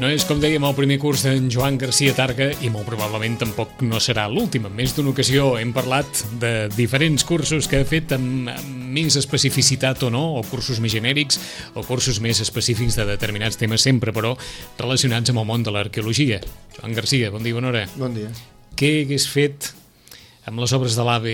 és, com dèiem, el primer curs d'en Joan Garcia Targa i molt probablement tampoc no serà l'últim. En més d'una ocasió hem parlat de diferents cursos que ha fet amb més especificitat o no, o cursos més genèrics o cursos més específics de determinats temes, sempre, però, relacionats amb el món de l'arqueologia. Joan Garcia, bon dia, bona hora. Bon dia. Què hagués fet amb les obres de l'AVE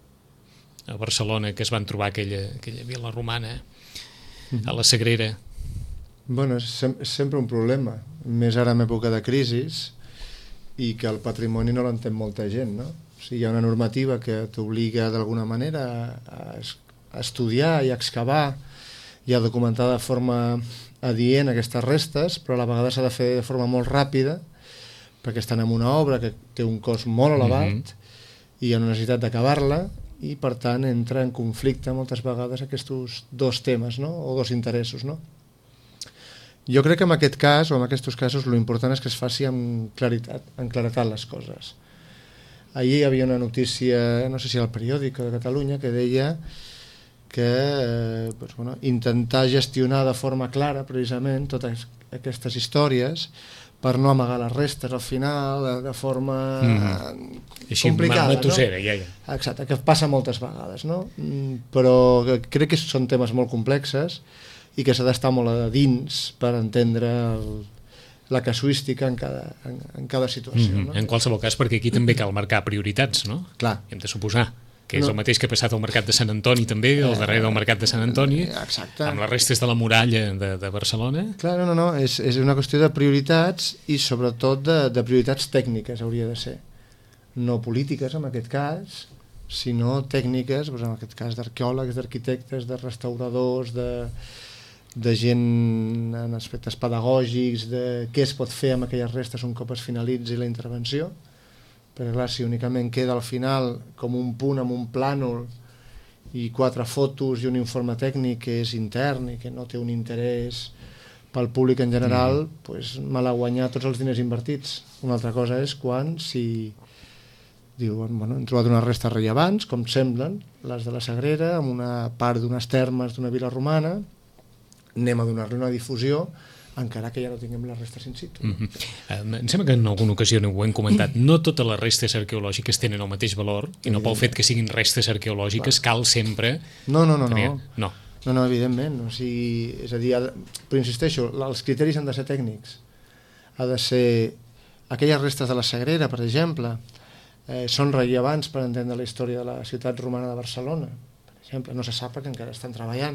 a Barcelona, que es van trobar aquella vila romana, a la Sagrera? Bueno, és sempre un problema, més ara en època de crisi, i que el patrimoni no l'entén molta gent, no? O sigui, hi ha una normativa que t'obliga d'alguna manera a estudiar i a excavar i a documentar de forma adient aquestes restes, però a la vegada s'ha de fer de forma molt ràpida perquè estan en una obra que té un cost molt elevat i hi ha una necessitat d'acabar-la, i per tant entra en conflicte moltes vegades aquests dos temes, no? O dos interessos, no? Jo crec que en aquest cas, o en aquests casos, l'important és que es faci amb claretat les coses. Ahir hi havia una notícia, no sé si al periòdic de Catalunya, que deia que intentar gestionar de forma clara, precisament, totes aquestes històries, per no amagar les restes al final, de forma complicada. Matossera, ja. Exacte, que passa moltes vegades, no? Però crec que són temes molt complexes i que s'ha d'estar molt a dins per entendre la casuística en cada situació. No? En qualsevol cas, perquè aquí també cal marcar prioritats, no? Clar. Hem de suposar que és el mateix que ha passat al Mercat de Sant Antoni també, al darrer del Mercat de Sant Antoni, amb les restes de la muralla de Barcelona. Clar, no, és una qüestió de prioritats i sobretot de prioritats tècniques hauria de ser. No polítiques en aquest cas, sinó tècniques, en aquest cas d'arqueòlegs, d'arquitectes, de restauradors, de gent en aspectes pedagògics, de què es pot fer amb aquelles restes un cop es finalitzi la intervenció, perquè clar, si únicament queda al final com un punt amb un plànol i 4 fotos i un informe tècnic que és intern i que no té un interès pel públic en general, doncs mal ha guanyat tots els diners invertits. Una altra cosa és quan si diuen, hem trobat unes restes rellevants, com semblen, les de la Sagrera, amb una part d'unes termes d'una vila romana, anem a donar-li una difusió, encara que ja no tinguem les restes in situ. Em sembla que en alguna ocasió ho hem comentat, no totes les restes arqueològiques tenen el mateix valor, i no pel fet que siguin restes arqueològiques cal sempre... No, evidentment. O sigui, és a dir, però insisteixo, els criteris han de ser tècnics. Ha de ser... Aquelles restes de la Sagrera, per exemple, són rellevants per entendre la història de la ciutat romana de Barcelona. Per exemple, no se sap perquè encara estan treballant.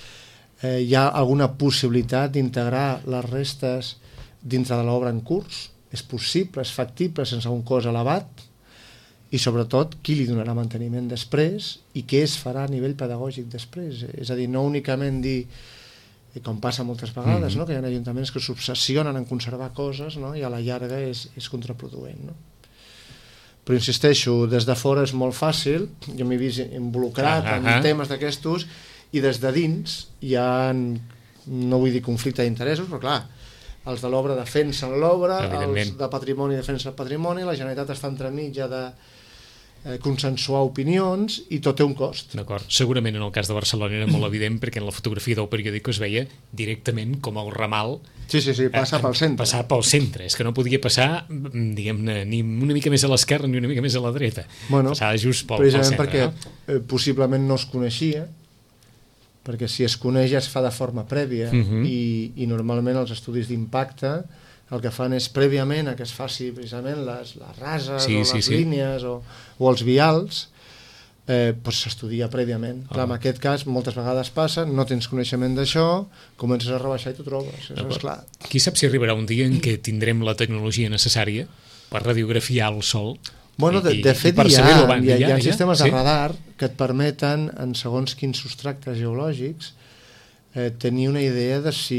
Hi ha alguna possibilitat d'integrar les restes dintre de l'obra en curs? És possible, és factible, sense un cost elevat? I sobretot, qui li donarà manteniment després i què es farà a nivell pedagògic després? És a dir, no únicament dir, com passa moltes vegades, no? Que hi ha ajuntaments que s'obsessionen en conservar coses, no? I a la llarga és contraproduent, no? Però insisteixo, des de fora és molt fàcil, jo m'he vist involucrat en temes d'aquestos, i des de dins hi ha, no vull dir conflicte d'interessos, però clar, els de l'obra defensen l'obra, els de patrimoni defensen el patrimoni, la Generalitat està entremig de consensuar opinions i tot té un cost. D'acord, segurament en el cas de Barcelona era molt evident perquè en la fotografia del periòdic es veia directament com el ramal passa pel centre. Passar pel centre, és que no podia passar, diguem-ne, ni una mica més a l'esquerra ni una mica més a la dreta. Passava just pel centre. Precisament perquè possiblement no es coneixia, perquè si es coneix ja es fa de forma prèvia i normalment els estudis d'impacte el que fan és prèviament que es faci precisament les rases o les línies o els vials, s'estudia prèviament. Clar, en aquest cas moltes vegades passa, no tens coneixement d'això, comences a rebaixar i t'ho trobes. És clar. Qui sap si arribarà un dia en què tindrem la tecnologia necessària per radiografiar el sol? Bueno, de fet hi ha sistemes de radar que et permeten, en segons quins substractes geològics, tenir una idea de si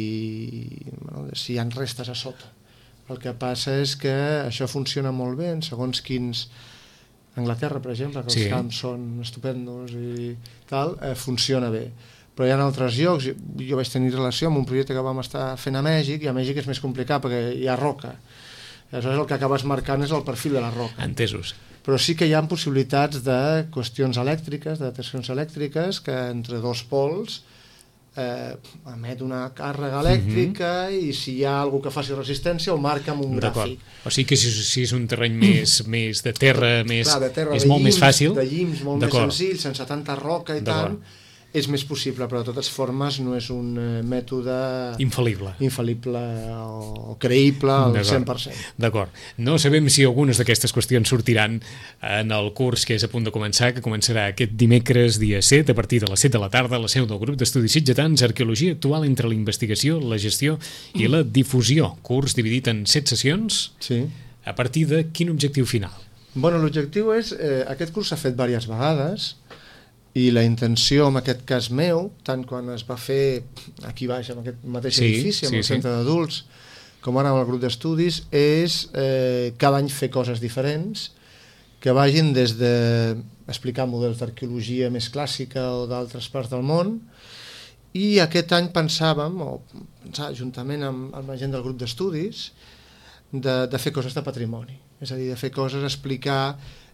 hi ha restes a sota. El que passa és que això funciona molt bé en segons quins... Anglaterra, per exemple, que els camps són estupendos i tal, funciona bé. Però hi ha altres llocs, jo vaig tenir relació amb un projecte que vam estar fent a Mèxic, i a Mèxic és més complicat perquè hi ha roca. Aleshores el que acabes marcant és el perfil de la roca. Entesos. Però sí que hi ha possibilitats de qüestions elèctriques, de deteccions elèctriques, que entre dos pols emet una càrrega elèctrica i si hi ha algú que faci resistència el marca amb un gràfic. O sigui que si és un terreny més de terra, Clar, de terra, és molt més fàcil. De llims, molt més senzill, sense tanta roca i tant, és més possible, però de totes formes no és un mètode infal·lible o creïble al 100%. D'acord. No sabem si algunes d'aquestes qüestions sortiran en el curs que és a punt de començar, que començarà aquest dimecres, dia 7, a partir de les 7 de la tarda, a la seu del grup d'estudis sitgetans, Arqueologia actual entre la investigació, la gestió i la difusió. Curs dividit en 7 sessions. Sí. A partir de quin objectiu final? Bueno, l'objectiu és, aquest curs s'ha fet diverses vegades, i la intenció, en aquest cas meu, tant quan es va fer aquí baix, en aquest mateix edifici, amb el centre d'adults, com ara amb el grup d'estudis, és cada any fer coses diferents, que vagin des d'explicar models d'arqueologia més clàssica o d'altres parts del món, i aquest any pensàvem, juntament amb la gent del grup d'estudis, de fer coses de patrimoni, és a dir, de fer coses, explicar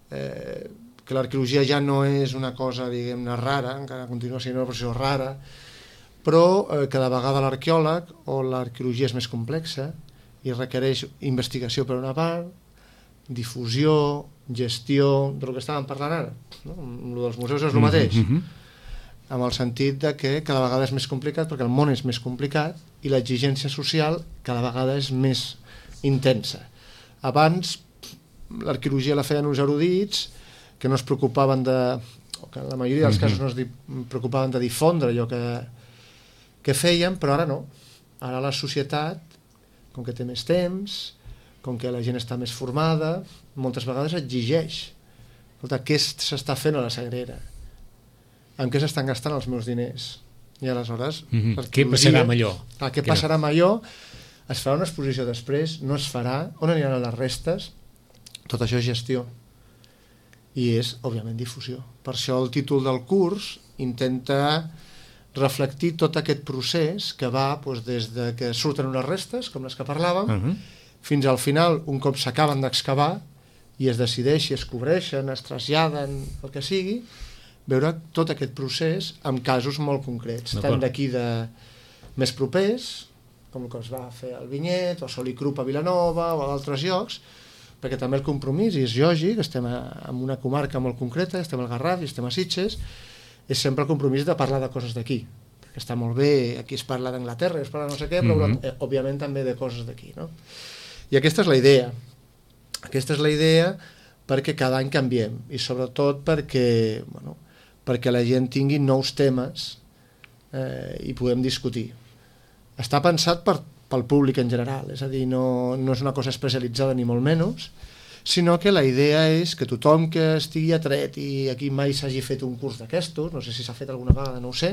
que l'arqueologia ja no és una cosa, diguem-ne, rara, encara continua sent una professió rara, però cada vegada l'arqueòleg o l'arqueologia és més complexa i requereix investigació per una part, difusió, gestió, del que estàvem parlant ara. No? Lo dels museus és el mateix, amb el sentit de que cada vegada és més complicat perquè el món és més complicat i l'exigència social cada vegada és més intensa. Abans l'arqueologia la feien uns erudits que no es preocupaven o que en la majoria dels casos no es preocupaven de difondre allò que feien, però ara no. Ara la societat, com que té més temps, com que la gent està més formada, moltes vegades exigeix. Escolta, què s'està fent a la Sagrera? En què s'estan gastant els meus diners? I aleshores... Què passarà amb allò? Què passarà amb allò? Es farà una exposició després? No es farà? On aniran a les restes? Tot això és gestió. I és, òbviament, difusió. Per això el títol del curs intenta reflectir tot aquest procés que va des de que surten unes restes, com les que parlàvem, fins al final, un cop s'acaben d'excavar i es decideix si es cobreixen, es traslladen, el que sigui, veure tot aquest procés amb casos molt concrets, tant d'aquí de més propers, com el que es va fer al Vinyet, o a Sol i Crup a Vilanova, o a d'altres llocs, perquè també el compromís, i és lògic, estem en una comarca molt concreta, estem al Garraf i estem a Sitges, és sempre el compromís de parlar de coses d'aquí, perquè està molt bé, aquí es parla d'Anglaterra, es parla no sé què, però òbviament també de coses d'aquí, no? I aquesta és la idea. Aquesta és la idea perquè cada any canviem, i sobretot perquè la gent tingui nous temes i podem discutir. Està pensat pel públic en general, és a dir, no és una cosa especialitzada ni molt menys, sinó que la idea és que tothom que estigui atret i aquí mai s'hagi fet un curs d'aquestos, no sé si s'ha fet alguna vegada, no ho sé,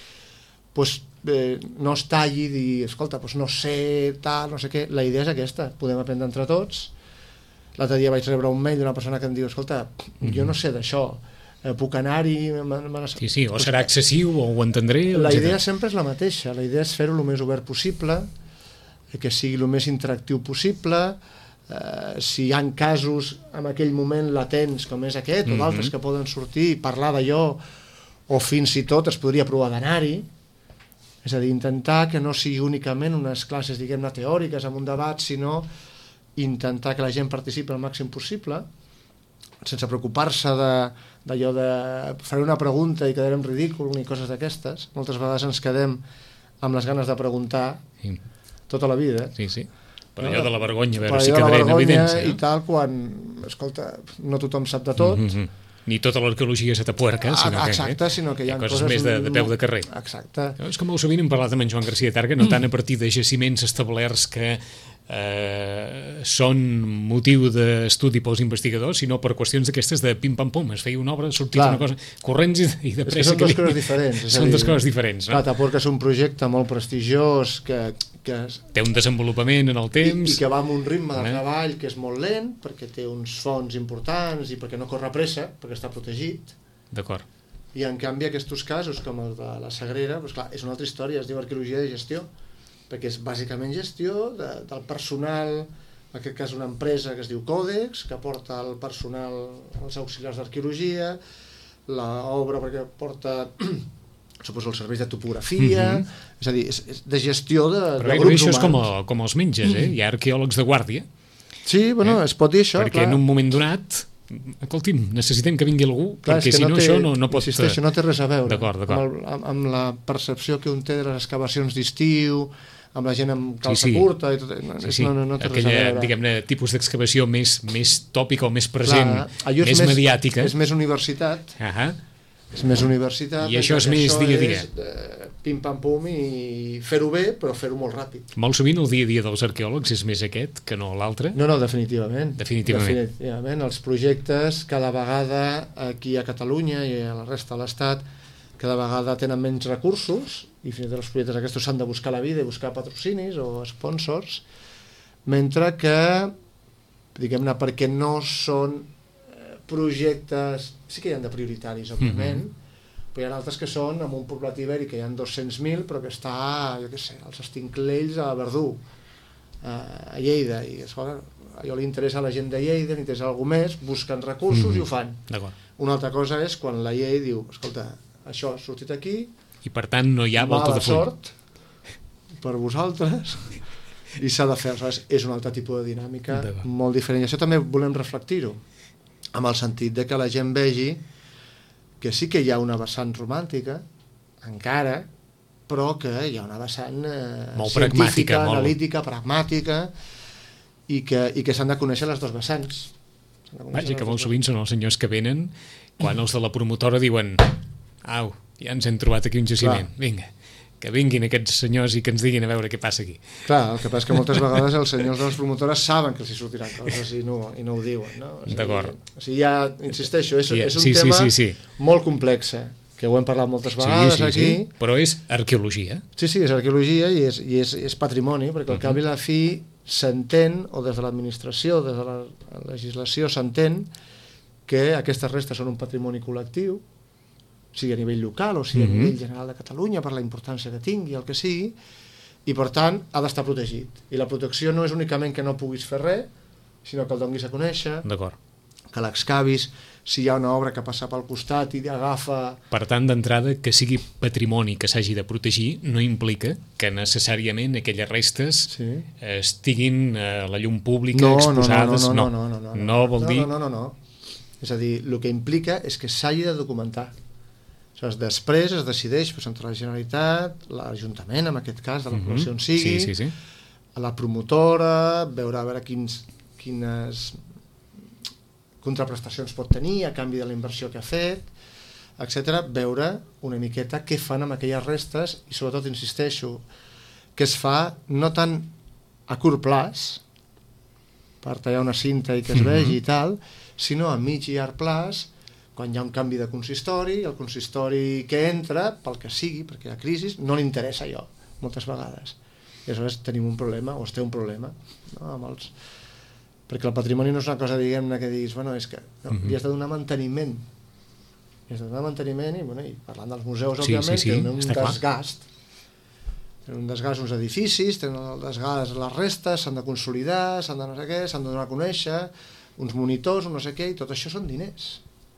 no es talli i dir, escolta, no sé, tal, no sé què, la idea és aquesta, podem aprendre entre tots. L'altre dia vaig rebre un mail d'una persona que em diu, escolta, jo no sé d'això, puc anar-hi... Sí, o serà excessiu, o ho entendré... La idea sempre és la mateixa, la idea és fer-ho el més obert possible, que sigui el més interactiu possible, si hi ha casos en aquell moment latents com és aquest, o d'altres que poden sortir i parlar d'allò, o fins i tot es podria provar d'anar-hi, és a dir, intentar que no sigui únicament unes classes, diguem-ne, teòriques amb un debat, sinó intentar que la gent participi el màxim possible, sense preocupar-se d'allò de fer una pregunta i quedarem ridícul ni coses d'aquestes. Moltes vegades ens quedem amb les ganes de preguntar tota la vida. Sí, sí. Per allò de la vergonya, a veure si quedaré en evidència. I tal, quan, escolta, no tothom sap de tot. Ni tota l'arqueologia és atapuerca, sinó que hi ha coses més de peu de carrer. Exacte. És com molt sovint hem parlat amb en Joan Garcia Targa, no tant a partir de jaciments establerts que són motiu d'estudi pels investigadors, sinó per qüestions d'aquestes de pim-pam-pum, es feia una obra, sortia una cosa corrents i de pressa. Són dues coses diferents. Són dues coses diferents, no? Atapuerca és un projecte molt prestigiós que té un desenvolupament en el temps i que va amb un ritme de treball que és molt lent perquè té uns fons importants i perquè no corre pressa, perquè està protegit. D'acord. I en canvi aquests casos com el de la Sagrera, clar, és una altra història, es diu arqueologia de gestió, perquè és bàsicament gestió del personal, en aquest cas una empresa que es diu Còdex, que porta el personal, els auxiliars d'arqueologia, l'obra perquè porta suposo els serveis de topografia, és a dir, és de gestió de grups humans. Però això és com els menges, hi ha arqueòlegs de guàrdia. Sí, bueno, es pot dir això, perquè clar, en un moment donat, escolti'm, necessitem que vingui algú, clar, perquè si no això no pot... Insisteixo, no té res a veure d'acord. Amb la percepció que un té de les excavacions d'estiu, amb la gent amb calça curta i tot, no té res a veure. Aquella, diguem-ne, tipus d'excavació més tòpica o més present, més mediàtica. És més universitat. És més universitat. I això és més dia a dia. Pim-pam-pum i fer-ho bé, però fer-ho molt ràpid. Molt sovint el dia a dia dels arqueòlegs és més aquest que no l'altre? No, definitivament. Els projectes cada vegada aquí a Catalunya i a la resta de l'Estat cada vegada tenen menys recursos i fins i tot els projectes aquests s'han de buscar la vida i buscar patrocinis o sponsors, mentre que, diguem-ne, perquè no són projectes, sí que hi ha de prioritaris, òbviament, però hi ha altres que són amb un poblat ibèric que hi ha 200.000 però que està, jo què sé, als Estinclells a Verdú, a Lleida, i escolta, allò li interessa a la gent de Lleida, li interessa alguna més, busquen recursos i ho fan. Una altra cosa és quan la llei diu, escolta, això ha sortit aquí i per tant no hi ha volta de full. Mala sort per vosaltres i s'ha de fer, aleshores és un altre tipus de dinàmica molt diferent, i això també volem reflectir-ho amb el sentit de que la gent vegi que sí que hi ha una vessant romàntica, encara, però que hi ha una vessant científica, analítica, pragmàtica, i que s'han de conèixer les dues vessants. Vaja, que molt sovint són els senyors que venen quan els de la promotora diuen au, ja ens hem trobat aquí un jaciment, vinga, que vinguin aquests senyors i que ens diguin a veure què passa aquí. Clar, el que passa és que moltes vegades els senyors de les promotores saben que els hi sortiran coses i no ho diuen, no? D'acord. O sigui, ja, insisteixo, és un tema molt complex, que ho hem parlat moltes vegades aquí. Però és arqueologia. Sí, és arqueologia i és patrimoni, perquè al cap i la fi s'entén, o des de l'administració, des de la legislació s'entén que aquestes restes són un patrimoni col·lectiu, sigui a nivell local o sigui a nivell general de Catalunya, per la importància que tingui, el que sigui, i per tant ha d'estar protegit. I la protecció no és únicament que no puguis fer res, sinó que el donis a conèixer, que l'excavis, si hi ha una obra que passa pel costat i agafa... Per tant, d'entrada, que sigui patrimoni que s'hagi de protegir no implica que necessàriament aquelles restes estiguin a la llum pública, exposades... No vol dir... No. És a dir, el que implica és que s'hagi de documentar. Després es decideix entre la Generalitat, l'Ajuntament, en aquest cas, de la població on sigui, la promotora, veure quines contraprestacions pot tenir a canvi de la inversió que ha fet, etc. Veure una miqueta què fan amb aquelles restes i, sobretot, insisteixo, que es fa no tant a curt plaç, per tallar una cinta i que es vegi i tal, sinó a mig i llarg plaç, quan hi ha un canvi de consistori, el consistori que entra, pel que sigui, perquè hi ha crisi, no li interessa allò, moltes vegades. I aleshores tenim un problema, o es té un problema, no? Amb els... perquè el patrimoni no és una cosa, diguem-ne, que diguis, bueno, és que li has de donar manteniment. Li has de donar manteniment i parlant dels museus, òbviament, tenen un desgast. Tenen un desgast uns edificis, tenen el desgast les restes, s'han de consolidar, s'han de no sé què, s'han de donar a conèixer, uns monitors, un no sé què, i tot això són diners.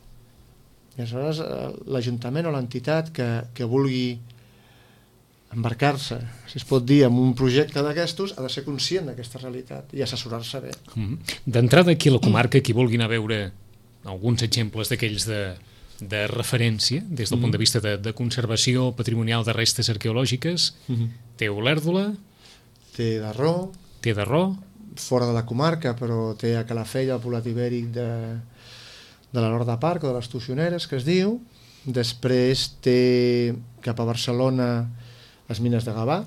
I aleshores l'Ajuntament o l'entitat que vulgui embarcar-se, si es pot dir, en un projecte d'aquestos, ha de ser conscient d'aquesta realitat i assessorar-se bé. D'entrada, aquí a la comarca, qui vulgui anar a veure alguns exemples d'aquells de referència, des del punt de vista de conservació patrimonial de restes arqueològiques, té Olèrdola, té Darró, fora de la comarca, però té a Calafell, el poblat ibèric de la Nord de Parc o de les Tuixoneres, que es diu. Després té cap a Barcelona les mines de Gavà,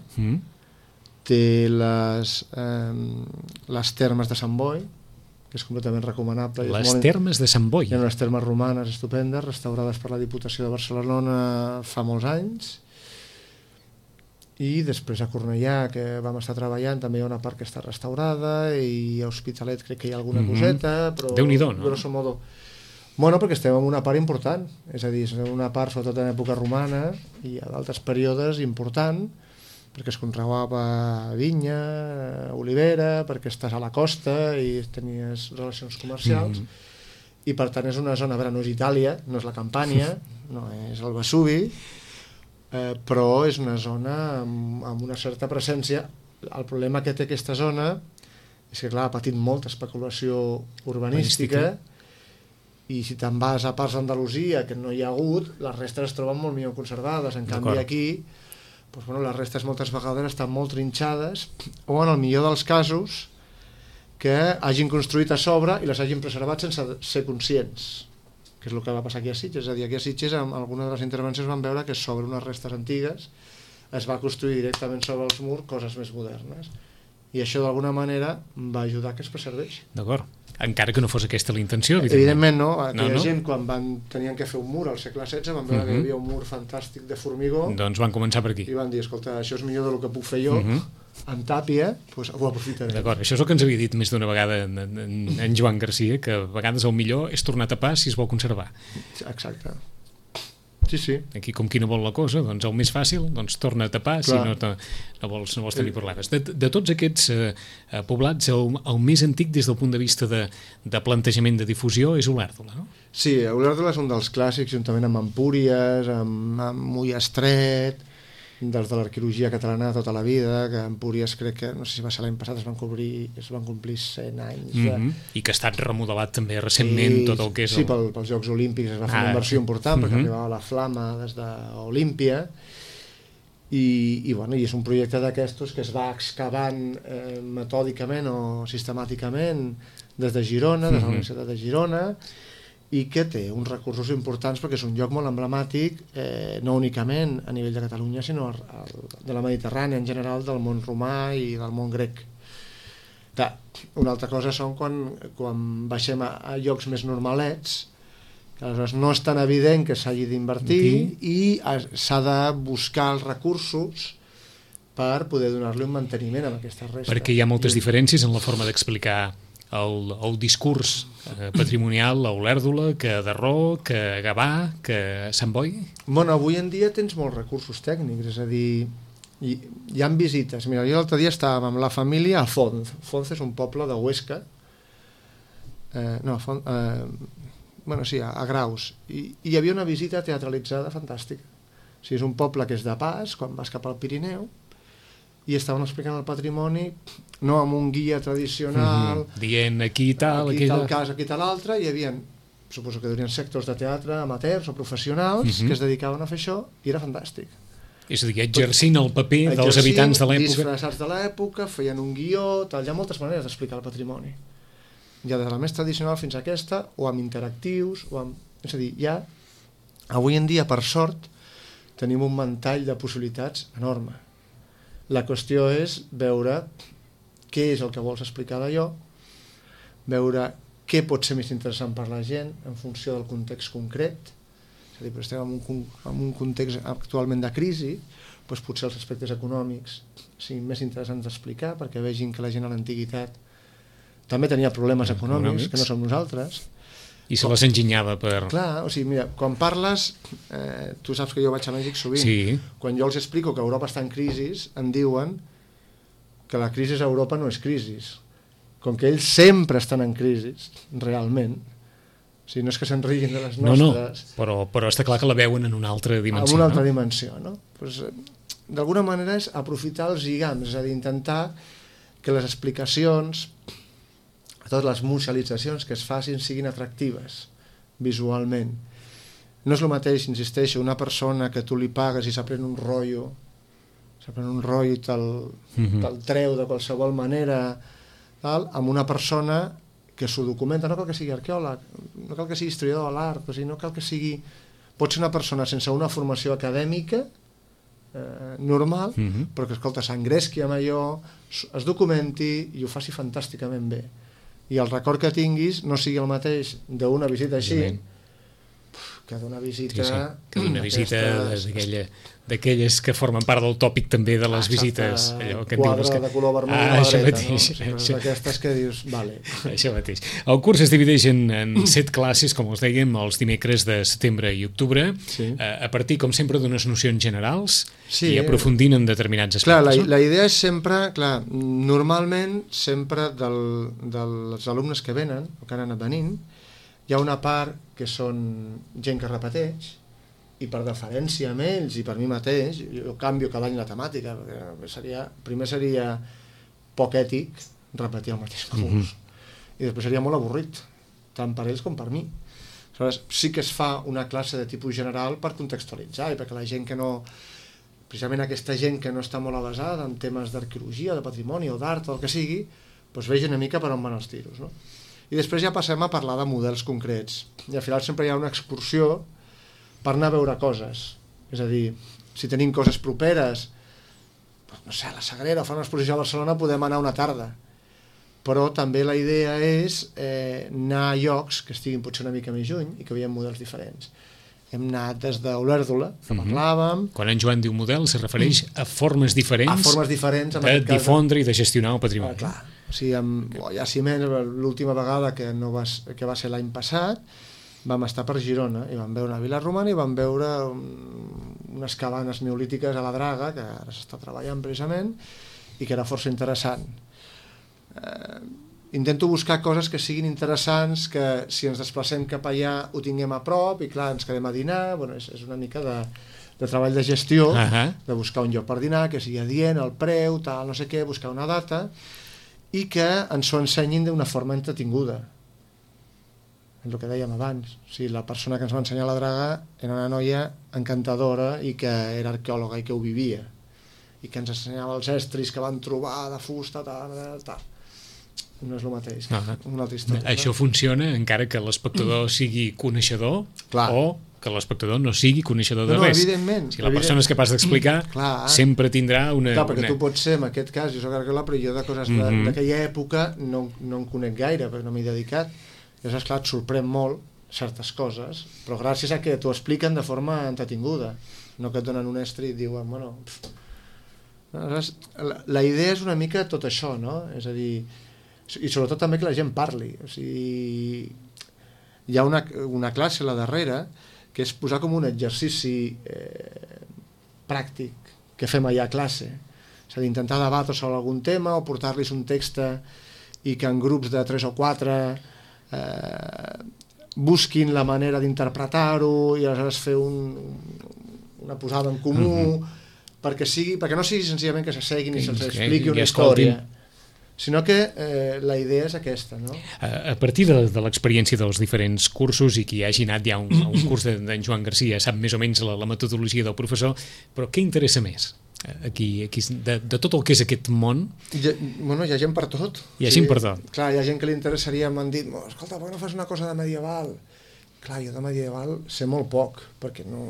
té les termes de Sant Boi, que és completament recomanable. Termes de Sant Boi? Hi ha unes termes romanes estupendes, restaurades per la Diputació de Barcelona fa molts anys. I després a Cornellà, que vam estar treballant, també hi ha una part que està restaurada, i a Hospitalet crec que hi ha alguna coseta, però Déu-n'hi-do, no? Grosso modo... Bueno, perquè estem en una part important, és a dir, una part sobretot en època romana i a d'altres períodes important, perquè es conreava vinya, olivera, perquè estàs a la costa i tenies relacions comercials, i per tant és una zona, a veure, no és Itàlia, no és la Campània, no és el Vesuvi, però és una zona amb una certa presència. El problema que té aquesta zona és que, clar, ha patit molta especulació urbanística i si te'n vas a parts d'Andalusia que no hi ha hagut, les restes es troben molt millor conservades. En canvi aquí doncs, bueno, les restes moltes vegades estan molt trinxades o en el millor dels casos que hagin construït a sobre i les hagin preservat sense ser conscients, que és el que va passar aquí a Sitges. És a dir, aquí a Sitges en alguna de les intervencions van veure que sobre unes restes antigues es va construir directament sobre els murs coses més modernes. I això d'alguna manera va ajudar que es preservés. D'acord, encara que no fos aquesta la intenció, evidentment no. Aquella gent quan tenien que fer un mur al segle XVI van veure que hi havia un mur fantàstic de formigó, doncs van començar per aquí i van dir, escolta, això és millor del que puc fer jo en tàpia, doncs ho aprofitaré. D'acord, això és el que ens havia dit més d'una vegada en Joan Garcia, que a vegades el millor és tornar a tapar si es vol conservar. Exacte. Sí. Aquí, com qui no vol la cosa, doncs el més fàcil, doncs torna a tapar. Clar. Si no vols tenir problemes. De tots aquests poblats, el més antic des del punt de vista de plantejament de difusió és Olèrdola, no? Sí, Olèrdola és un dels clàssics, juntament amb Empúries, amb Ullastret, dels de l'arqueologia catalana tota la vida, que Empúries crec que, no sé si va ser l'any passat, es van complir 100 anys. I que ha estat remodelat també recentment tot el que és... Sí, pels Jocs Olímpics es va fer una inversió important perquè arribava la flama des d'Olímpia i és un projecte d'aquestos que es va excavant metòdicament o sistemàticament des de Girona, des de la Universitat de Girona, i que té uns recursos importants perquè és un lloc molt emblemàtic, no únicament a nivell de Catalunya, sinó de la Mediterrània en general, del món romà i del món grec. Clar, una altra cosa són quan baixem a llocs més normalets, que aleshores no és tan evident que s'hagi d'invertir i s'ha de buscar els recursos per poder donar-li un manteniment a aquestes restes. Perquè hi ha moltes diferències en la forma d'explicar el discurs patrimonial a Olèrdola, que a Darró, que a Gavà, que a Sant Boi? Bueno, avui en dia tens molts recursos tècnics, és a dir, hi ha visites. Mira, jo l'altre dia estàvem amb la família a Fonz. Fonz és un poble de Huesca, a Graus, i hi havia una visita teatralitzada fantàstica. O sigui, és un poble que és de pas, quan vas cap al Pirineu, i estaven explicant el patrimoni no amb un guia tradicional dient aquí tal, aquí tal cas, aquí tal altre. Hi havia, suposo que deurien sectors de teatre amateurs o professionals que es dedicaven a fer això i era fantàstic. És a dir, exercint el paper dels habitants de l'època, disfressats de l'època, feien un guió, tal. Hi ha moltes maneres d'explicar el patrimoni, ja des de la més tradicional fins a aquesta, o amb interactius, és a dir, ja avui en dia, per sort, tenim un ventall de possibilitats enorme. La qüestió és veure què és el que vols explicar d'allò, veure què pot ser més interessant per la gent en funció del context concret. És a dir, estem en un context actualment de crisi, doncs potser els aspectes econòmics siguin més interessants d'explicar perquè vegin que la gent a l'antiguitat també tenia problemes econòmics, que no som nosaltres. I se les enginyava per... Clar, o sigui, mira, quan parles, tu saps que jo vaig a Mèxic sovint, quan jo els explico que Europa està en crisi, em diuen que la crisi a Europa no és crisi, com que ells sempre estan en crisi, realment. O sigui, no és que se'n riguin de les nostres... No, però està clar que la veuen en una altra dimensió. En una altra dimensió, no? Pues, d'alguna manera és aprofitar els lligams, és a dir, intentar que les explicacions, totes les musealitzacions que es facin siguin atractives visualment. No és el mateix, insisteixo, una persona que tu li pagues i s'aprèn un rotllo i te'l treu de qualsevol manera, amb una persona que s'ho documenta. No cal que sigui arqueòleg, no cal que sigui historiador de l'art, o sigui, no cal que sigui... Pot ser una persona sense una formació acadèmica normal, però que, escolta, s'engresqui amb allò, es documenti i ho faci fantàsticament bé. I el record que tinguis no sigui el mateix d'una visita així que d'una visita... Que d'una visita d'aquelles que formen part del tòpic també de les visites. Quadre de color vermell a la dreta, no? Aquestes que dius, vale. Això mateix. El curs es divideix en 7 classes, com us dèiem, els dimecres de setembre i octubre, a partir, com sempre, d'unes nocions generals i aprofundint en determinats aspectes. Clar, la idea és sempre, normalment, sempre dels alumnes que venen, o que han anat venint, hi ha una part que són gent que repeteix, i per deferència amb ells i per mi mateix, jo canvio cada any la temàtica, perquè primer seria poc ètic repetir el mateix curs, i després seria molt avorrit, tant per ells com per mi. Aleshores, sí que es fa una classe de tipus general per contextualitzar, i perquè la gent que no, precisament aquesta gent que no està molt avasada en temes d'arqueologia, de patrimoni o d'art o el que sigui, doncs vegi una mica per on van els tiros, no? I després ja passem a parlar de models concrets, i al final sempre hi ha una excursió per anar a veure coses, és a dir, si tenim coses properes, no sé, a la Sagrera o fa una exposició a Barcelona, podem anar una tarda, però també la idea és anar a llocs que estiguin potser una mica més juny i que veiem models diferents. Hem anat des d'Olèrdola, que parlàvem... Quan en Joan diu model, se refereix a formes diferents, de difondre i de gestionar el patrimoni. Clar, o sigui, hi ha ciment, l'última vegada que va ser l'any passat, vam estar per Girona i vam veure una vila romana i vam veure unes cabanes neolítiques a la Draga, que ara s'està treballant precisament, i que era força interessant. Intento buscar coses que siguin interessants, que si ens desplacem cap allà ho tinguem a prop i clar, ens quedem a dinar. Bueno, és una mica de treball de gestió, de buscar un lloc per dinar, que sigui adient, el preu, tal, no sé què, buscar una data i que ens ho ensenyin d'una forma entretinguda. És el que dèiem abans. O sigui, la persona que ens va ensenyar la Draga era una noia encantadora i que era arqueòloga i que ho vivia i que ens ensenyava els estris que van trobar de fusta, tal. No és el mateix, una altra història. Això funciona encara que l'espectador sigui coneixedor o que l'espectador no sigui coneixedor de res. Evidentment. Si la persona és capaç d'explicar, sempre tindrà una... Clar, perquè tu pots ser, en aquest cas, jo soc arqueòleg, però jo de coses d'aquella època no en conec gaire, perquè no m'hi he dedicat. Llavors, esclar, et sorprèn molt certes coses, però gràcies a que t'ho expliquen de forma entretinguda, no que et donen un estri i et diuen, bueno... Aleshores, la idea és una mica tot això, no? És a dir, i sobretot també que la gent parli. O sigui, hi ha una classe a la darrera que és posar com un exercici pràctic que fem allà a classe. És a dir, intentar debatre sobre algun tema o portar-los un text i que en grups de 3 o 4 busquin la manera d'interpretar-ho i aleshores fer una posada en comú perquè no sigui senzillament que s'asseguin i se'ls expliqui una història, sinó que la idea és aquesta, no? A partir de l'experiència dels diferents cursos i qui hagi anat ja a un curs d'en Joan Garcia sap més o menys la metodologia del professor, però què interessa més? Aquí de tot el que és aquest món? Bueno, hi ha gent per tot. Hi ha gent per tot. Clar, hi ha gent que li interessaria, m'han dit, escolta, per què no fas una cosa de medieval? Clar, jo de medieval sé molt poc, perquè no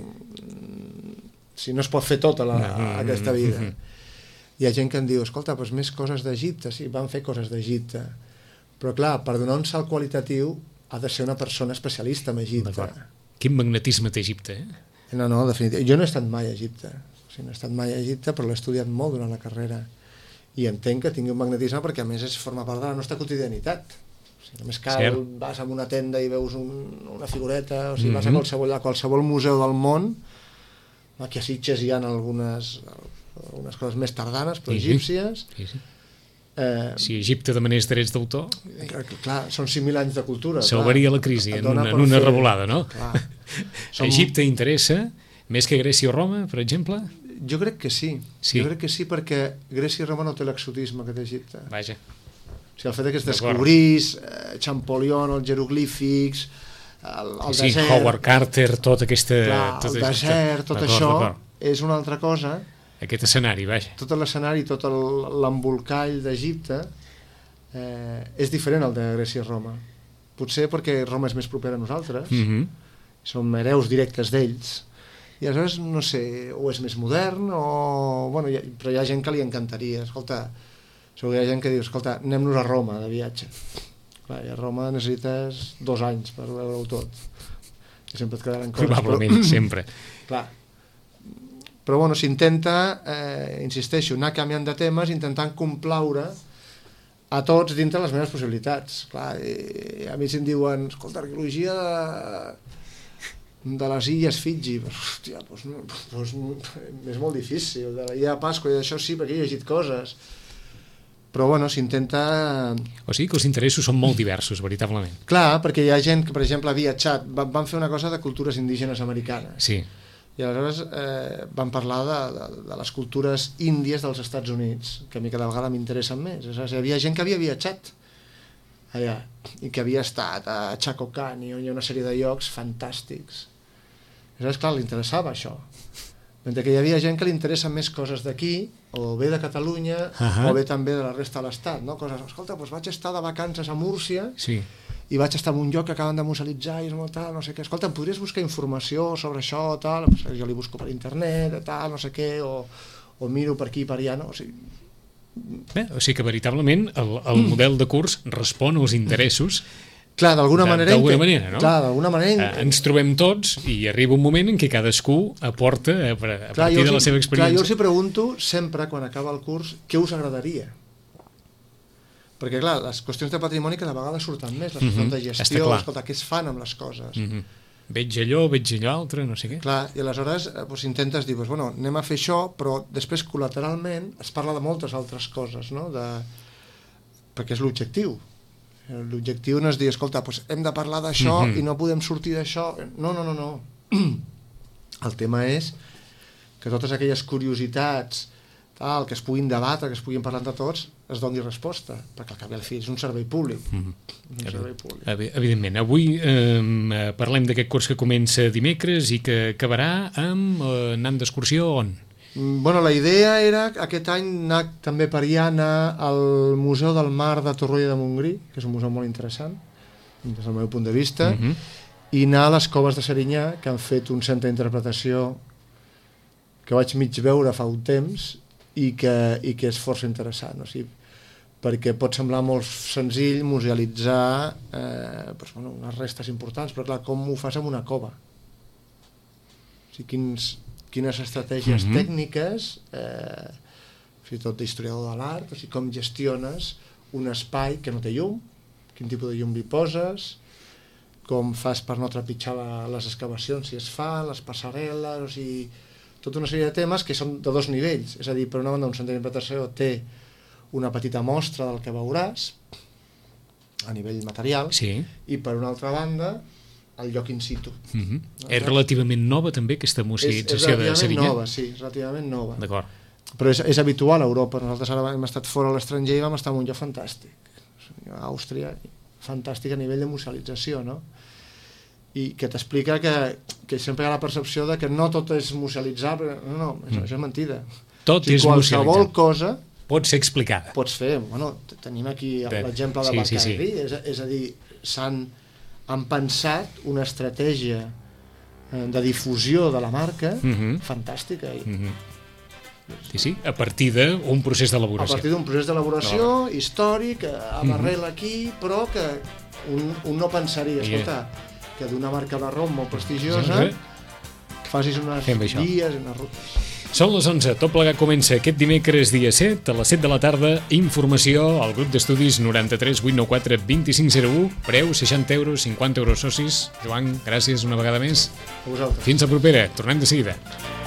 es pot fer tota aquesta vida. Hi ha gent que em diu, escolta, doncs més coses d'Egipte, sí, van fer coses d'Egipte, però clar, per donar un salt qualitatiu ha de ser una persona especialista en Egipte. Quin magnetisme té Egipte, No, definitivament. Jo no he estat mai a Egipte, no he estat mai a Egipte, però l'he estudiat molt durant la carrera i entenc que tingui un magnetisme perquè a més forma part de la nostra quotidianitat. O sigui, només vas a una tenda i veus una figureta, o sigui, vas a qualsevol museu del món. Aquí a Sitges hi ha algunes coses més tardanes, però egípcies. Si Egipte demanés drets d'autor... Clar, són 5.000 anys de cultura. Salvaria la crisi en una revolada, no? Egipte interessa més que Grècia o Roma, per exemple? Jo crec que sí. Jo crec que sí, perquè Grècia i Roma no té l'exotisme que té Egipte. Vaja. O sigui, el fet que es descobrís Champollion, els jeroglífics, el desert... Howard Carter, tot aquesta... el desert, tot això és una altra cosa. Aquest escenari, vaja. Tot l'escenari, tot l'embolcall d'Egipte és diferent al de Grècia i Roma. Potser perquè Roma és més propera a nosaltres, som hereus directes d'ells, i aleshores, no sé, o és més modern, però hi ha gent que li encantaria. Escolta, segur que hi ha gent que diu, escolta, anem-nos a Roma de viatge. Clar, i a Roma necessites 2 anys per veure-ho tot. I sempre et quedaran coses. Probablement, sempre. Clar. Però s'intenta, insisteixo, anar canviant de temes, intentant complaure a tots dintre les meves possibilitats. Clar, a mi si em diuen, escolta, arqueologia de les illes Fiji, hòstia, és molt difícil. De l'illa de Pasqua i d'això sí, perquè he llegit coses. Però s'intenta... O sigui que els interessos són molt diversos, veritablement. Clar, perquè hi ha gent que, per exemple, ha viatjat, van fer una cosa de cultures indígenes americanes. Sí. I aleshores van parlar de les cultures índies dels Estats Units, que a mi cada vegada m'interessen més. Hi havia gent que havia viatjat allà i que havia estat a Chaco Canyon, hi ha una sèrie de llocs fantàstics. Aleshores, clar, li interessava això. Mentre que hi havia gent que li interessen més coses d'aquí, o bé de Catalunya, o bé també de la resta de l'Estat, no? Coses, escolta, doncs vaig estar de vacances a Múrcia i vaig estar en un lloc que acaben de musealitzar i és molt tal, no sé què. Escolta, em podries buscar informació sobre això, tal? Jo li busco per internet, tal, no sé què, o miro per aquí i per allà, no? O sigui que veritablement el model de curs respon als interessos. Clar, d'alguna manera, no? Clar, d'alguna manera... Ens trobem tots i arriba un moment en què cadascú aporta a partir de la seva experiència. Clar, jo els pregunto sempre, quan acaba el curs, què us agradaria? Perquè, clar, les qüestions de patrimoni cada vegada surten més, les qüestions de gestió, escolta, què es fan amb les coses? Veig allò altre, no sé què. Clar, i aleshores intentes dir, bueno, anem a fer això, però després col·lateralment es parla de moltes altres coses, no? Perquè és l'objectiu. L'objectiu no és dir, escolta, hem de parlar d'això i no podem sortir d'això. No. El tema és que totes aquelles curiositats que es puguin debatre, que es puguin parlar entre tots, es doni resposta, perquè al cap i al fi és un servei públic. Evidentment. Avui parlem d'aquest curs que comença dimecres i que acabarà anant d'excursió on? Bueno, la idea era aquest any anar també per allà, anar al Museu del Mar de Torroella de Montgrí, que és un museu molt interessant des del meu punt de vista, i anar a les coves de Serinyà, que han fet un centre d'interpretació que vaig mig veure fa un temps i que és força interessant, o sigui, perquè pot semblar molt senzill musealitzar unes restes importants, però clar, com ho fas en una cova? O sigui, quines estratègies tècniques, fins i tot d'historiador de l'art, o sigui, com gestiones un espai que no té llum, quin tipus de llum li poses, com fas per no trepitjar les excavacions si es fan, les passarel·les, o sigui, tota una sèrie de temes que són de dos nivells, és a dir, per una banda un centre d'interpretació té una petita mostra del que veuràs a nivell material i per una altra banda el lloc in situ. És relativament nova també aquesta musealització de Serinyà? És relativament nova, sí, és relativament nova. D'acord. Però és habitual a Europa. Nosaltres ara hem estat fora a l'estranger i vam estar en un lloc fantàstic. A Àustria, fantàstic a nivell de musealització, no? I que t'explica que sempre hi ha la percepció de que no tot és musealitzable. No, això és mentida. Tot és musealitzable. Qualsevol cosa pot ser explicada. Pots fer. Bueno, tenim aquí l'exemple de Bacardi, és a dir, han pensat una estratègia de difusió de la marca fantàstica. Sí, a partir d'un procés d'elaboració. A partir d'un procés d'elaboració històric, amb arrel aquí, però que un no pensaria, escolta, que d'una marca de rom molt prestigiosa facis unes guies i unes rutes. Són les 11, tot plegat comença aquest dimecres dia 7, a les 7 de la tarda, informació al grup d'estudis 93 894 2501, preu 60 euros, 50 euros socis. Joan, gràcies una vegada més. A vosaltres. Fins la propera, tornem de seguida.